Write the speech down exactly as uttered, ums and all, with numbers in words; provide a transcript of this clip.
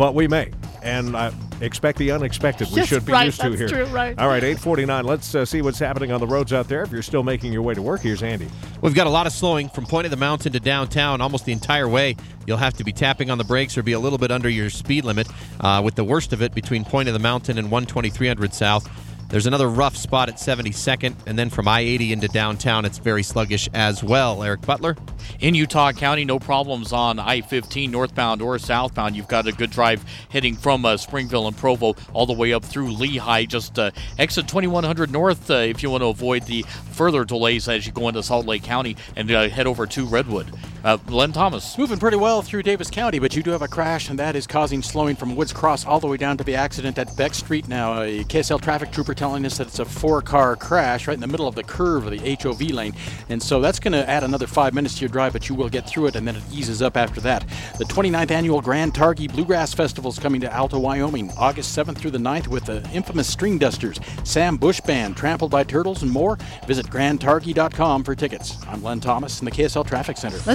but we may. And uh, expect the unexpected. We Yes, should be right, used to that's here. true, right. All right, eight forty-nine. Let's uh, see what's happening on the roads out there. If you're still making your way to work, here's Andy. We've got a lot of slowing from Point of the Mountain to downtown, almost the entire way. You'll have to be tapping on the brakes or be a little bit under your speed limit, uh, with the worst of it between Point of the Mountain and one twenty-three hundred South. There's another rough spot at seventy-second, and then from I eighty into downtown, it's very sluggish as well. Eric Butler? In Utah County, no problems on I fifteen northbound or southbound. You've got a good drive heading from uh, Springville and Provo all the way up through Lehigh. Just uh, exit twenty-one hundred north uh, if you want to avoid the further delays as you go into Salt Lake County and uh, head over to Redwood. Uh, Len Thomas. Moving pretty well through Davis County, but you do have a crash, and that is causing slowing from Woods Cross all the way down to the accident at Beck Street. Now, a K S L traffic trooper telling us that it's a four-car crash right in the middle of the curve of the H O V lane, and so that's going to add another five minutes to your drive, but you will get through it, and then it eases up after that. The twenty-ninth Annual Grand Targhee Bluegrass Festival is coming to Alta, Wyoming, August seventh through the ninth with the infamous String Dusters, Sam Bush Band, Trampled by Turtles, and more. Visit grand targhee dot com for tickets. I'm Len Thomas in the K S L Traffic Center. Let's